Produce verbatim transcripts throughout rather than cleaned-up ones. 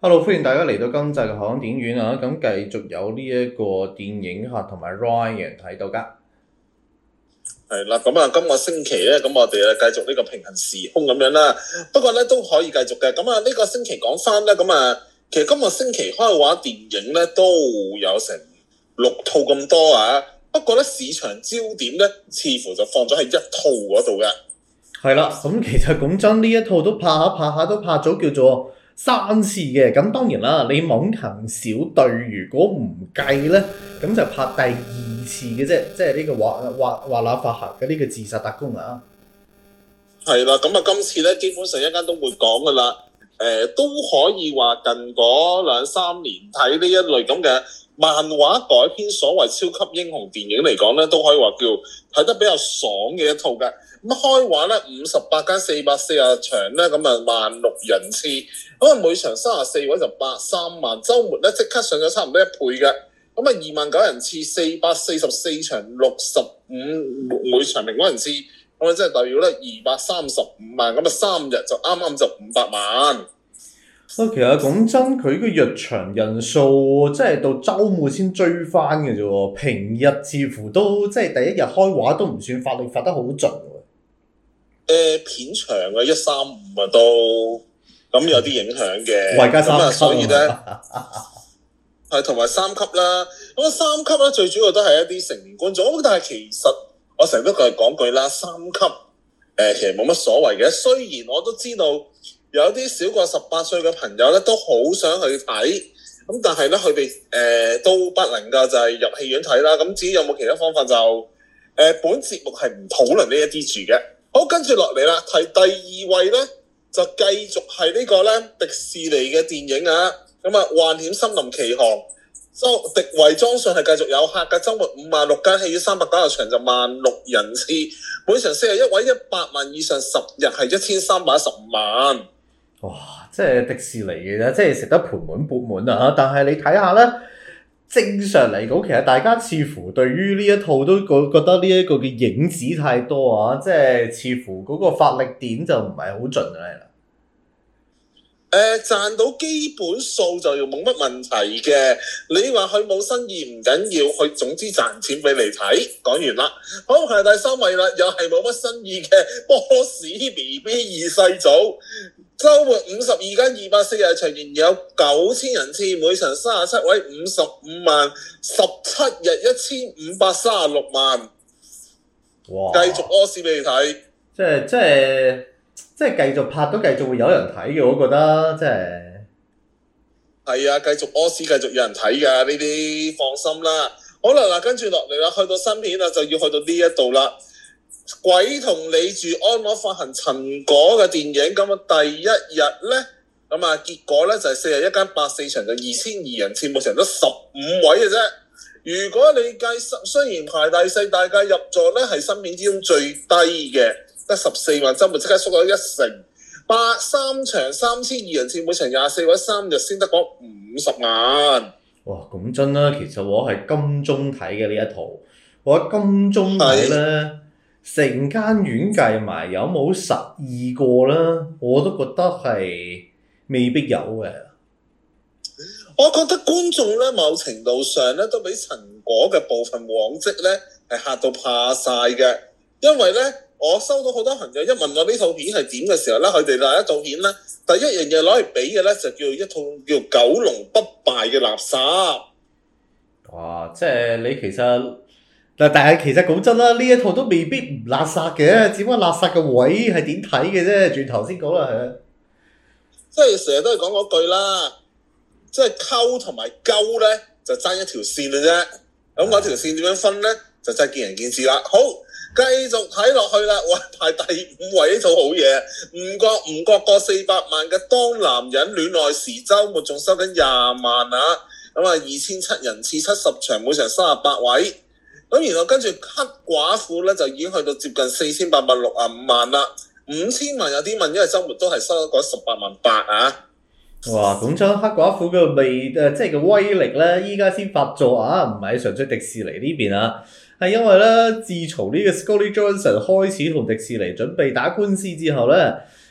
Hello，歡迎大家嚟到今集嘅香港電影院啊！咁繼續有呢一個電影客同埋 Ryan 睇到㗎。 係啦，咁啊，今個星期咧，咁我哋咧繼續呢個平行時空咁樣啦。不過咧都可以繼續嘅。咁啊，呢個星期講翻咧，咁啊，其實今個星期開畫電影咧都有成六套咁多啊。不過咧市場焦點咧似乎就放咗喺一套嗰度嘅。 係啦，咁其實講真，呢一套都拍下拍下都拍咗叫做三次嘅。咁當然啦，你猛禽小隊如果唔計咧，咁就拍第二次嘅啫，即係呢個華華華納發行嘅呢個自殺特攻啊。 係啦，咁啊，今次咧基本上一間都會講噶啦。誒、呃，都可以話近嗰兩三年睇呢一類咁嘅漫畫改編所謂超級英雄電影嚟講咧，都可以話叫睇得比較爽嘅一套嘅。咁開畫咧五十八間四百四十場咧，咁啊萬六人次，咁啊每場三十四位就八三萬，週末咧即刻上咗差唔多一倍嘅。咁啊二萬九人次，四百四十四場六十五每場平均人次。咁啊，即係代表咧二百三十五萬，咁啊三日就啱啱就五百萬。 啊，其實講真，佢個入場人數即係到週末先追翻嘅啫喎，平日似乎都即係第一日開畫都唔算發力發得好盡喎。 誒、呃、片長啊一三五啊都，咁有啲影響嘅。 外加三級啊， 所以咧係同埋三級啦。咁啊三級咧最主要都係一啲成年觀眾，但係其實我成日都係講句啦，三級誒、呃、其實冇乜所謂嘅。雖然我都知道有啲少過十八歲嘅朋友咧都好想去睇，咁但係咧佢哋誒都不能夠就係入戲院睇啦。咁至於有冇其他方法就誒、呃、本節目係唔討論呢一啲住嘅。好，跟住落嚟啦，提第二位咧就繼續係呢個咧迪士尼嘅電影啊。咁啊，幻險森林奇航，周迪維莊信係繼續有客嘅，週末五萬六間戲院三百九十場就萬六人次，每場四十一位一百萬以上，十日係一千三百一十五萬。 哇！即係迪士尼嘅啫，即係食得盆滿缽滿啊！但係你睇下咧，正常嚟講，其實大家似乎對於呢一套都覺覺得呢一個嘅影子太多啊，即係似乎嗰個發力點就唔係好盡啦。 誒、呃、賺到基本數就要冇乜問題嘅。你話佢冇新意唔緊要，佢總之賺錢俾你睇。講完啦，好，排第三位啦，又係冇乜新意嘅波士 B B 二世祖，週末五十二間二百四十場，仍然有九千人次，每場三十七位五十五萬，十七日一千五百三十六萬。 哇！ 繼續屙屎俾你睇， 即係即係。即係繼續拍都繼續會有人睇嘅，我覺得即係係啊，繼續屙屎，繼續有人睇㗎，呢啲放心啦。好啦，嗱，跟住落嚟啦，去到新片啦，就要去到呢一度啦。鬼同你住安樂發行陳果嘅電影，咁啊第一日咧，咁啊結果咧就係四十一間百四場就二千二人次，每場得十五位嘅啫。如果你計雖然排第四，大概入座咧係新片之中最低嘅。得十四萬，週末即刻縮咗一成，八三場三千二人次，每場廿四位，三日先得嗰五十萬。 哇！講真啦，其實我係金鐘睇嘅呢一套，我喺金鐘睇咧，成間院計埋有冇十二個啦，我都覺得係未必有嘅。 我覺得觀眾咧，某程度上咧都俾陳果嘅部分往績咧係嚇到怕晒嘅，因為咧。我收到好多朋友一問我呢套片係點嘅時候咧，佢哋第一套片咧，第一樣嘢攞嚟比嘅咧就叫一套叫《九龍不敗》嘅垃圾。 哇！即係你其實嗱，但係其實講真啦，呢一套都未必唔垃圾嘅，只不過垃圾嘅位係點睇嘅啫。轉頭先講啦，係。 即係成日都係講嗰句啦，即係溝同埋鳩咧就爭一條線嘅啫。咁嗰條線點樣分咧，就真係見仁見智啦。好。繼續睇落去啦，哇！排第五位呢套好嘢，唔覺唔覺過四百萬嘅《當男人戀愛時》，週末仲收緊廿萬啊！咁啊，二千七人次，七十場，每場三十八位。咁然後跟住黑寡婦咧就已經去到接近四千八百六十五萬啦，五千萬有啲問，因為週末都係收咗嗰十八萬八啊！ 哇！講真，黑寡婦嘅味誒，即係個威力咧，依家先發作啊，唔係純粹迪士尼呢邊啊。係因為咧，自從呢個 Scarlett Johansson 開始同迪士尼準備打官司之後咧，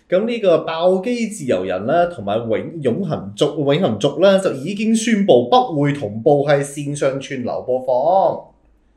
咁呢個爆機自由人咧，同埋永永恆族永恆族咧，就已經宣布不會同步係線上串流播放。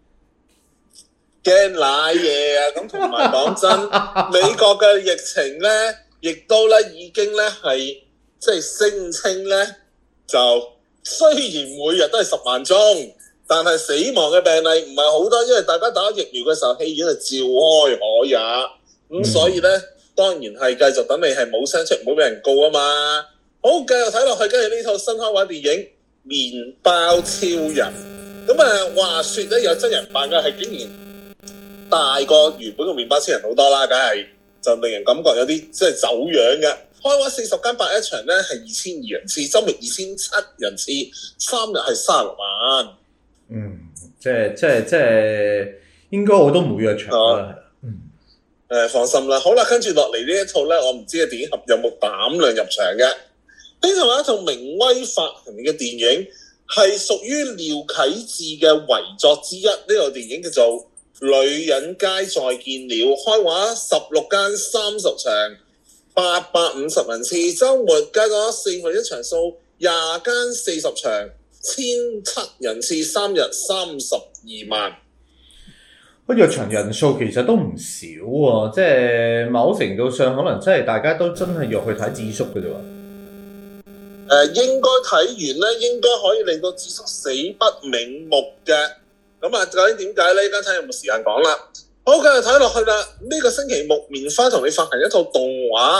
驚瀨嘢啊！咁同埋講真，美國嘅疫情咧，亦都咧已經咧係即係聲稱咧，就雖然每日都係十萬宗，但係死亡嘅病例唔係好多，因為大家打疫苗嘅時候戲院係照開可也，咁、嗯、所以咧當然係繼續等你係冇聲出，唔好俾人告啊嘛。好，繼續睇落去，跟住呢套新開畫電影《麵包超人》。咁啊，話說咧有真人扮嘅係竟然大過原本個麵包超人好多啦，梗係就令人感覺有啲即係走樣嘅。開畫四十間八一場咧係二千二人次，周末二千七人次，三日係三十六萬。 嗯，即係即係即係應該我都冇約場啦。嗯，誒、 呃、放心啦。好啦，跟住落嚟呢一套咧，我唔知嘅電影俠有冇膽量入場嘅。呢套係一套名威發行嘅電影，係屬於廖啟智嘅遺作之一。呢套電影叫做女人街再見了，開畫十六間三十場，八百五十人次，週末加咗四分一場數，廿間四十場，千七人次，三日三十二萬。 不過入場人數其實都唔少喎，即係某程度上可能真係大家都真係約去睇智叔嘅啫喎。 誒、呃、應該睇完咧，應該可以令到智叔死不瞑目嘅。咁啊，究竟點解咧？依家睇有冇時間講啦。好，繼續睇落去啦。呢、這個星期木棉花同你發行一套動畫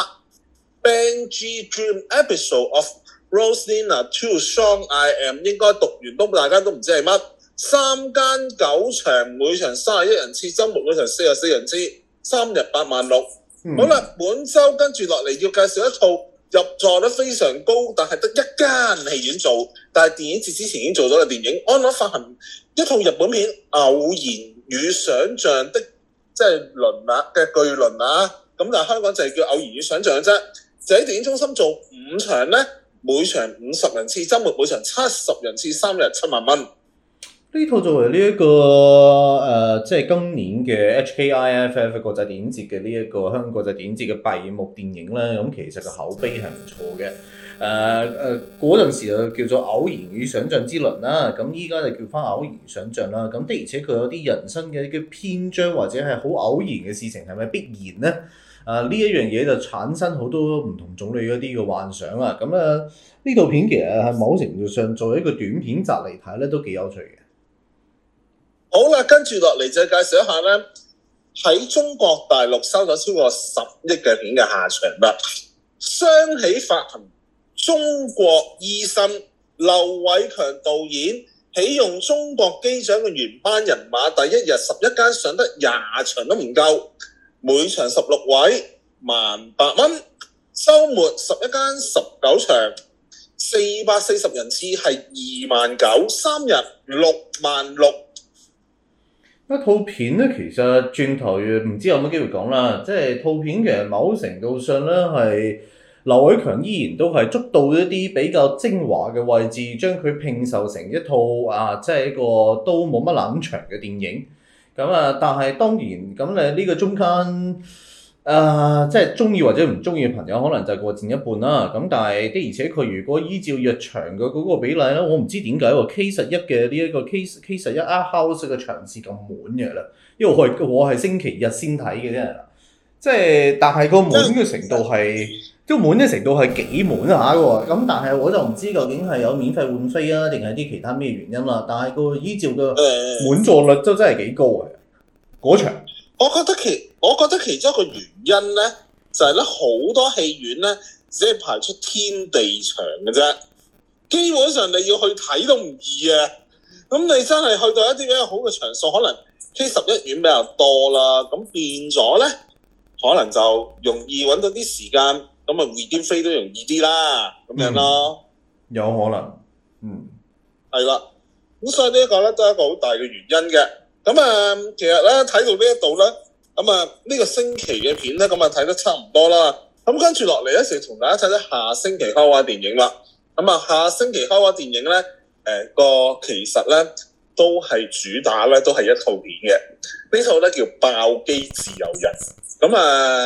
《Benji Dream Episode of Rosalina Two Song I Am》，應該讀完都大家都唔知係乜。三間九場，每場三十一人次，週末每場四十四人次，三日八萬六。好啦，本週跟住落嚟要介紹一套入座率非常高，但係得一間戲院做，但係電影節之前已經做咗嘅電影，安樂發行一套日本片《偶然與想像的》，即係輪啊嘅巨輪啊，咁但係香港就係叫《偶然與想像》啫，就喺電影中心做五場咧，每場五十人次，週末每場七十人次，三日七萬蚊。 呢套作為呢、這、一個誒、呃，即係今年嘅 H K I F F 國際電影節嘅呢一個香港國際電影節嘅閉幕電影咧，咁其實個口碑係唔錯嘅。誒、呃、誒，嗰、呃、陣時就叫做《偶然與想像之輪》啦，咁依家就叫翻《偶然與想像》啦。咁的而且確有啲人生嘅嘅篇章或者係好偶然嘅事情，係咪必然咧？啊、呃，呢一樣嘢就產生好多唔同種類一啲嘅幻想啊。咁啊，呢套片其實喺某程度上作為一個短片集嚟睇咧，都幾有趣嘅。 好啦，跟住落嚟就介紹一下咧，喺中國大陸收咗超過十億嘅片嘅下場啦。雙喜發行中國醫生，劉偉強導演，起用中國機長嘅原班人馬，第一日十一間上得廿場都唔夠，每場十六位，萬八蚊。週末十一間十九場，四百四十人次係二萬九，三日六萬六。 一套片咧，其實轉頭唔知有冇機會講啦。即係套片其實某程度上咧，係劉偉強依然都係捉到一啲比較精華嘅位置，將佢拼湊成一套啊，即係一個都冇乜冷場嘅電影。咁啊，但係當然咁誒呢個中間。誒、呃，即係中意或者唔中意嘅朋友，可能就過佔一半啦。咁但係的而且確，如果依照入場嘅嗰個比例咧，我唔知點解喎 K 十一嘅呢一個 K K 十一 Art House 嘅場次咁滿嘅啦。因為我係我係星期日先睇嘅啫，即係但係個滿嘅程度係，即係滿嘅程度係幾滿下嘅喎。咁但係我就唔知究竟係有免費換飛啊，定係啲其他咩原因啦。但係個依照嘅滿座率都真係幾高嘅嗰場。 我覺得其我覺得其中一個原因咧，就係咧好多戲院咧，只係排出天地場嘅啫。基本上你要去睇都唔易啊。咁你真係去到一啲比較好嘅場所，可能 K 十一院比較多啦。咁變咗咧，可能就容易揾到啲時間，咁啊 redeem 飛都容易啲啦。咁樣咯、 嗯，有可能，嗯， 係啦。咁所以呢一個咧都係一個好大嘅原因嘅。咁啊，其實咧睇到呢一度咧，咁啊呢個星期嘅片咧，咁啊睇得差唔多啦。咁跟住落嚟咧，就同大家睇睇下星期開畫電影啦。咁啊，下星期開畫電影咧，誒、呃、個其實咧都係主打咧，都係一套片嘅。呢套咧叫《爆機自由人》。咁啊，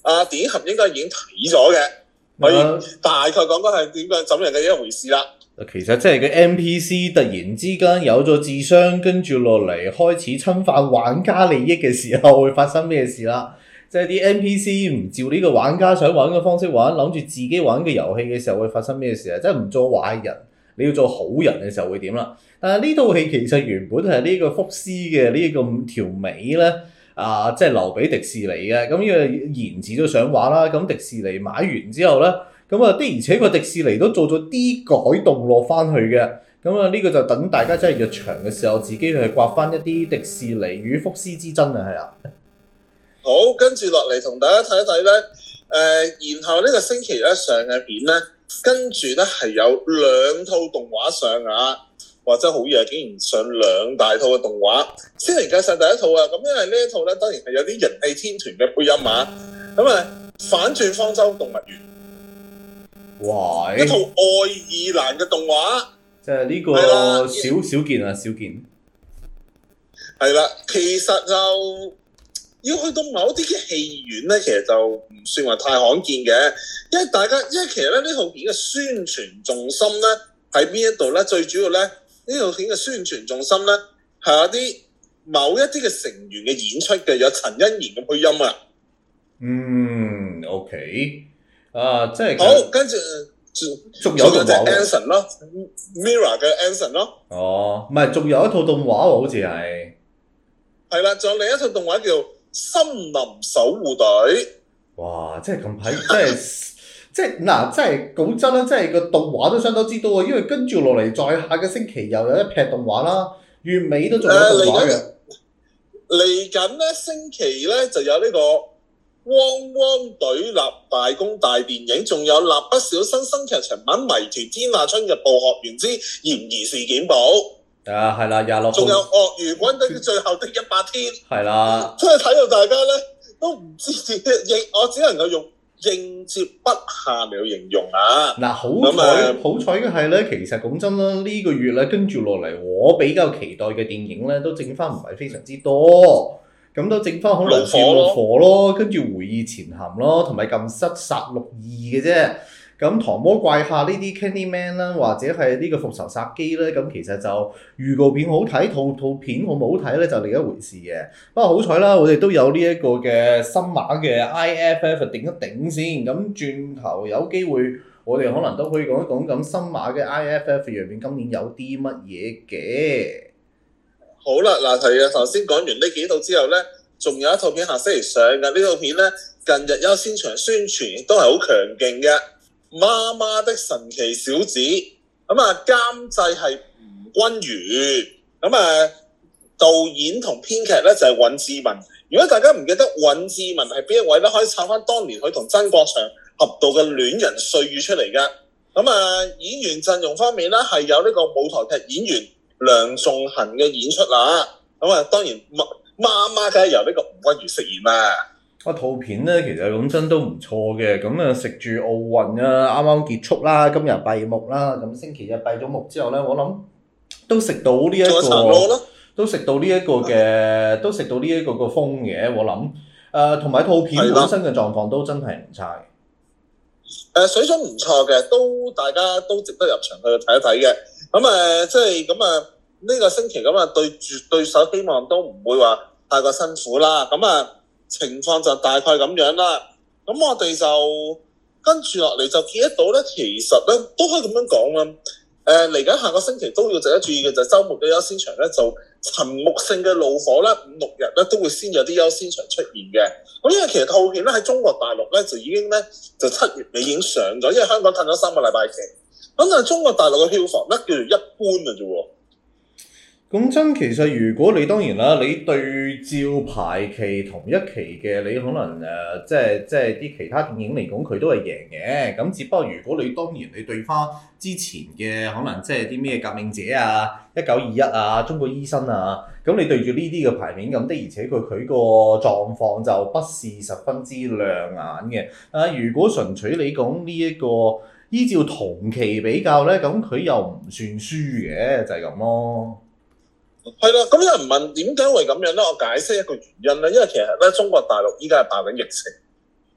啊電影俠應該已經睇咗嘅，可以大概講講係點樣怎樣嘅一回事啦。 其實即係個 N P C 突然之間有咗智商，跟住落嚟開始侵犯玩家利益嘅時候，會發生咩事啦？即係啲 N P C 唔照呢個玩家想玩嘅方式玩，諗住自己玩嘅遊戲嘅時候會發生咩事啊？即係唔做壞人，你要做好人嘅時候會點啦？但係呢套戲其實原本係呢個福斯嘅呢個條尾咧，啊，即係留俾迪士尼嘅。咁因為延遲咗上畫啦，咁迪士尼買完之後咧，咁啊的而且確迪士尼都做咗啲改動落翻去嘅。咁啊呢個就等大家真係入場嘅時候，自己去刮翻一啲迪士尼與福斯之爭啊，係啊。 好，跟住落嚟同大家睇一睇咧，誒、呃，然後呢個星期咧上嘅片咧，跟住咧係有兩套動畫上啊，或者好嘢，竟然上兩大套嘅動畫。先嚟介紹第一套啊，咁因為呢一套咧當然係有啲人氣天團嘅配音啊，咁啊反轉方舟動物園， 哇！ 一套愛爾蘭嘅動畫， 即係呢個少少見啊，少見。 係啦，其實就。要去到某啲嘅戲院咧，其實就唔算話太罕見嘅，因為大家因為其實咧呢套片嘅宣傳重心咧喺邊一度咧？最主要咧呢套片嘅宣傳重心咧係有啲某一啲嘅成員嘅演出嘅，有陳欣妍嘅配音啊。 嗯 ，OK， 啊，即係好，跟住仲有動畫 Anson 咯 ，Mirror 嘅 Anson 咯。 哦，唔係，仲有一套動畫喎，好似係。係啦，仲有另一套動畫叫森林守護隊。 哇！即係近排，即係即係嗱，即係講真啦，即係個動畫都相當之多啊！因為跟住落嚟，再下個星期又有一劈動畫啦，月尾都仲有動畫嘅。 嚟緊咧星期咧就有呢個汪汪隊立大功大電影，仲有蠟筆小新新劇場版《謎團天下春日部學園之嫌疑事件簿》。 啊，係啦，廿六號。仲有鱷魚軍的最後的一百天。 係啦。 真係睇到大家咧都唔知點應，我只能夠用應接不暇嚟形容啊。 嗱，好彩好彩嘅係咧，其實講真啦，呢、呢個月咧跟住落嚟，我比較期待嘅電影咧都剩翻唔係非常之多，咁都剩翻可能似怒火咯，跟住回憶潛行咯，同埋禁室殺戮二嘅啫。咁唐魔怪客呢啲 Candyman 啦，或者係呢個復仇殺機咧，咁其實就預告片好睇，套套片好唔好睇咧就另一回事嘅。不過好彩啦，我哋都有呢一個嘅新馬嘅 I F F 頂一頂先。咁轉頭有機會，我哋可能都可以講一講咁新馬嘅 I F F 入面今年有啲乜嘢嘅。 好啦，嗱係啊，頭先講完呢幾套之後咧，仲有一套片下星期上嘅。呢套片咧近日優先場宣傳亦都係好強勁嘅。媽媽的神奇小子，咁啊監製係吳君如，咁啊導演同編劇咧就係尹志文。如果大家唔記得尹志文係邊一位咧，可以查翻當年佢同曾國祥合導嘅《戀人歲月》出嚟㗎。咁啊演員陣容方面咧係有呢個舞台劇演員梁仲恒嘅演出啦。咁啊當然媽媽媽梗係由呢個吳君如飾演啦。 個套片咧，其實講真都唔錯嘅，咁啊食住奧運啊，啱啱結束啦，今日閉幕啦，咁星期日閉咗幕之後咧，我諗都食到呢、這、一個，都食到呢一個嘅，都食到呢一個個風嘅，我諗，誒同埋套片本身嘅狀況都真係唔差嘅。 誒水準唔錯嘅，都大家都值得入場去睇一睇嘅。咁誒即係咁啊呢個星期咁啊對住對手，希望都唔會話太過辛苦啦。咁啊〜情況就大概咁樣啦，咁我哋就跟住落嚟就見得到咧，其實咧都可以咁樣講啦。誒嚟緊下個星期都要值得注意嘅就係週末嘅優先場咧，就陳木勝嘅怒火咧，五六日咧都會先有啲優先場出現嘅。咁因為其實套片咧喺中國大陸咧就已經咧就七月尾已經上咗，因為香港褪咗三個禮拜期。咁但係中國大陸嘅票房咧叫做一般嘅啫喎。 講真，其實如果你當然啦，你對照排期同一期嘅，你可能誒、呃，即係即係啲其他電影嚟講，佢都係贏嘅。咁只不過如果你當然你對翻之前嘅可能即係啲咩革命者啊、一九二一啊、中國醫生啊，咁你對住呢啲嘅排面，咁的而且確佢個狀況就不是十分之亮眼嘅。啊，如果純粹你講呢一個依照同期比較咧，咁佢又唔算輸嘅，就係咁咯。 係啦，咁有人問點解會咁樣咧？我解釋一個原因咧，因為其實咧中國大陸依家係爆緊疫情，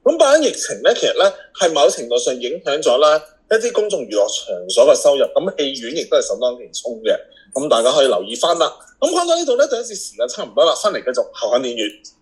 咁擺緊疫情咧，其實咧係某程度上影響咗啦一啲公眾娛樂場所嘅收入，咁戲院亦都係首當其衝嘅。咁大家可以留意翻啦。咁講到呢度咧，第一節時間差唔多啦，翻嚟繼續後肯電月。